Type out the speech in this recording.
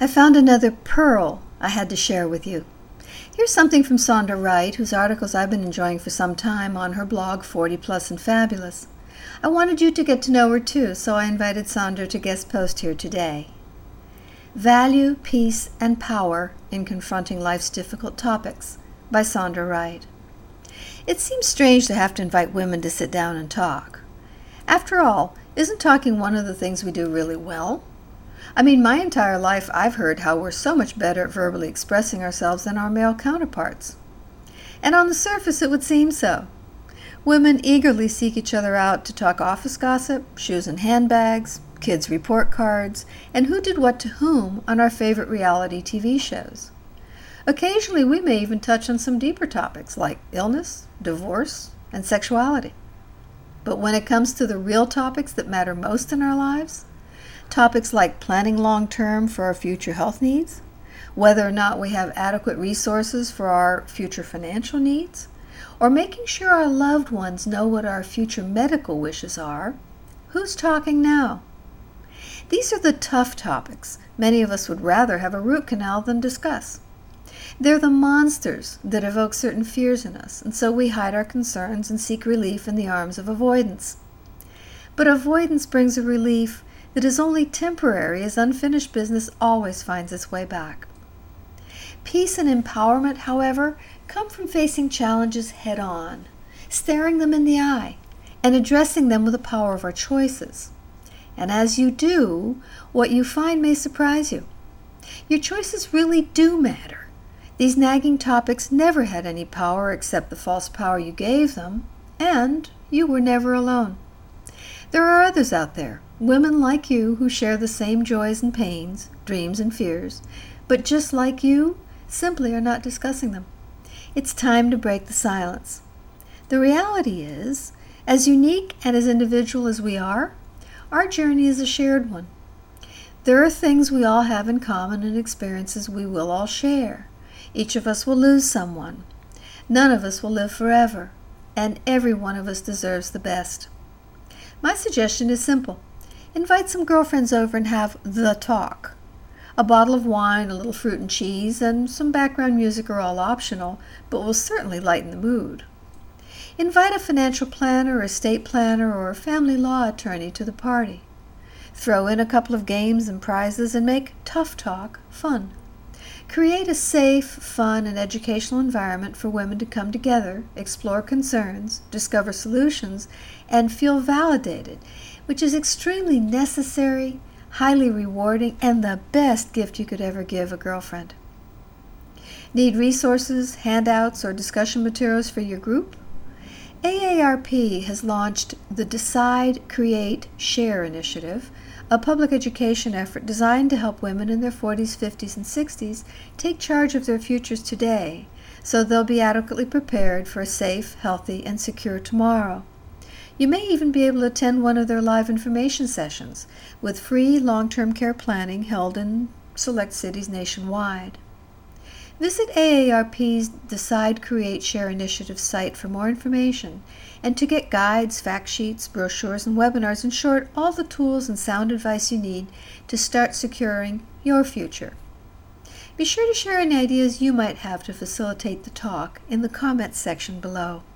I found another pearl I had to share with you. Here's something from Sonda Wright, whose articles I've been enjoying for some time on her blog 40 Plus and Fabulous. I wanted you to get to know her too, so I invited Sonda to guest post here today. Value, Peace, and Power in Confronting Life's Difficult Topics by Sonda Wright. It seems strange to have to invite women to sit down and talk. After all, isn't talking one of the things we do really well? I mean, my entire life I've heard how we're so much better at verbally expressing ourselves than our male counterparts. And on the surface it would seem so. Women eagerly seek each other out to talk office gossip, shoes and handbags, kids' report cards, and who did what to whom on our favorite reality TV shows. Occasionally we may even touch on some deeper topics like illness, divorce, and sexuality. But when it comes to the real topics that matter most in our lives, topics like planning long-term for our future health needs, whether or not we have adequate resources for our future financial needs, or making sure our loved ones know what our future medical wishes are, who's talking now? These are the tough topics many of us would rather have a root canal than discuss. They're the monsters that evoke certain fears in us, and so we hide our concerns and seek relief in the arms of avoidance. But avoidance brings a relief that is only temporary, as unfinished business always finds its way back. Peace and empowerment, however, come from facing challenges head-on, staring them in the eye, and addressing them with the power of our choices. And as you do, what you find may surprise you. Your choices really do matter. These nagging topics never had any power except the false power you gave them, and you were never alone. There are others out there, women like you, who share the same joys and pains, dreams and fears, but just like you, simply are not discussing them. It's time to break the silence. The reality is, as unique and as individual as we are, our journey is a shared one. There are things we all have in common and experiences we will all share. Each of us will lose someone. None of us will live forever, and every one of us deserves the best. My suggestion is simple. Invite some girlfriends over and have the talk. A bottle of wine, a little fruit and cheese, and some background music are all optional, but will certainly lighten the mood. Invite a financial planner, estate planner, or a family law attorney to the party. Throw in a couple of games and prizes and make tough talk fun. Create a safe, fun, and educational environment for women to come together, explore concerns, discover solutions, and feel validated, which is extremely necessary, highly rewarding, and the best gift you could ever give a girlfriend. Need resources, handouts, or discussion materials for your group? AARP has launched the Decide, Create, Share initiative, a public education effort designed to help women in their 40s, 50s, and 60s take charge of their futures today, so they'll be adequately prepared for a safe, healthy, and secure tomorrow. You may even be able to attend one of their live information sessions with free long-term care planning held in select cities nationwide. Visit AARP's Decide, Create, Share initiative site for more information and to get guides, fact sheets, brochures, and webinars, in short, all the tools and sound advice you need to start securing your future. Be sure to share any ideas you might have to facilitate the talk in the comments section below.